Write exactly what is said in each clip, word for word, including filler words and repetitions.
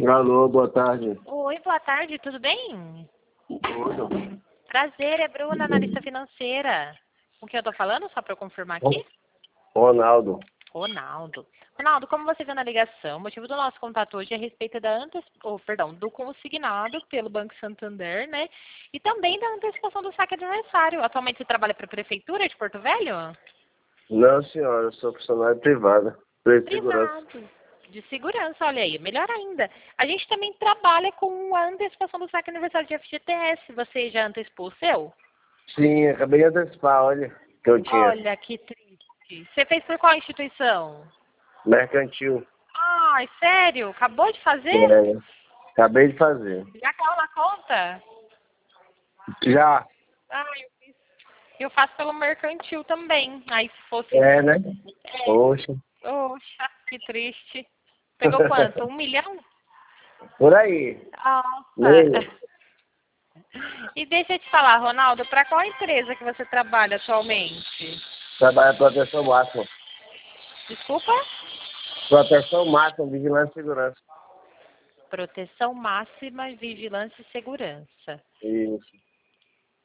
Alô, boa tarde. Oi, boa tarde, tudo bem? Tudo. Prazer, é Bruna, analista financeira. Com quem eu tô falando, só para eu confirmar aqui? Ronaldo. Ronaldo. Ronaldo, como você viu na ligação, o motivo do nosso contato hoje é a respeito da antes... oh, perdão, do consignado pelo Banco Santander, né? E também da antecipação do saque adversário. Atualmente você trabalha para a Prefeitura de Porto Velho? Não, senhora, eu sou funcionário privado. Preço de segurança. Privado. De segurança, olha aí, melhor ainda. A gente também trabalha com a antecipação do saque aniversário de F G T S. Você já antecipou o seu? Sim, acabei de antecipar, olha, que eu tinha. Olha, que triste. Você fez por qual instituição? Mercantil. Ai, sério? Acabou de fazer? É, acabei de fazer. Já caiu na conta? Já. Ah, eu fiz. Eu faço pelo mercantil também. Aí se fosse... É, né? É. Poxa. Poxa, que triste. Pegou quanto? Um milhão? Por aí. Nossa. Meio. E deixa eu te falar, Ronaldo, para qual empresa que você trabalha atualmente? Trabalha proteção máxima. Desculpa? Proteção máxima, vigilância e segurança. Proteção máxima, vigilância e segurança. Isso.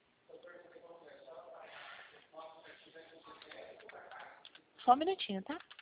Só um minutinho, tá?